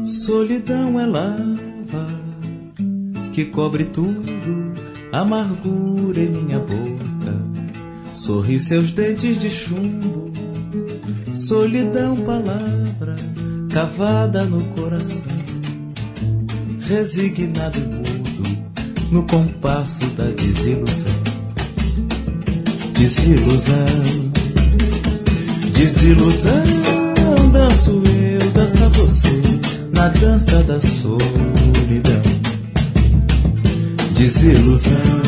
Solidão é lava que cobre tudo, amargura em minha boca, sorri seus dentes de chumbo. Solidão, palavra cavada no coração, resignado e mudo no compasso da desilusão. Desilusão, desilusão, danço eu, dança você, na dança da solidão. Desilusão,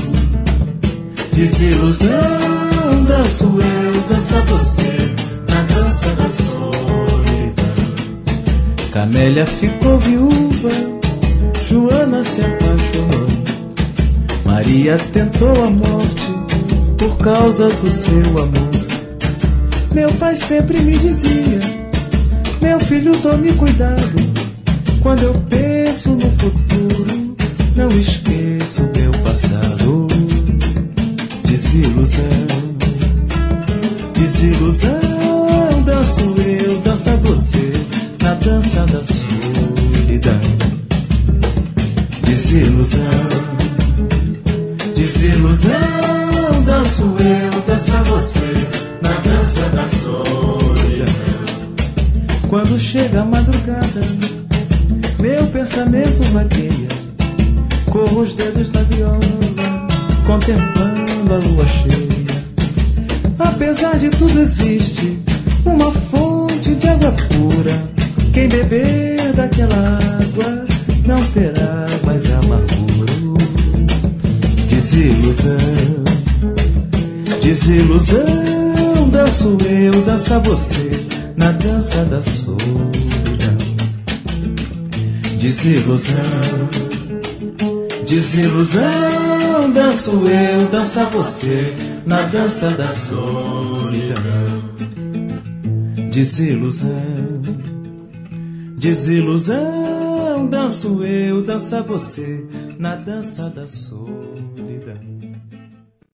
desilusão, danço eu, dança você, na dança da solidão. Camélia ficou viúva, Joana se apaixonou, Maria tentou a morte por causa do seu amor. Meu pai sempre me dizia: meu filho, tome cuidado, quando eu penso no futuro, não esqueço meu passado. Desilusão, desilusão, danço eu, dança você, na dança da solidão. Desilusão, desilusão, danço eu, dança você, na dança da solidão. Quando chega a madrugada, meu pensamento vagueia, corro os dedos na viola, contemplando a lua cheia. Apesar de tudo existe uma fonte de água pura, quem beber daquela água não terá mais amargura. Desilusão, desilusão, danço eu, dança você, na dança da solidão. Desilusão, desilusão, danço eu, dança você, na dança da solidão. Desilusão, desilusão, danço eu, dança você, na dança da solidão.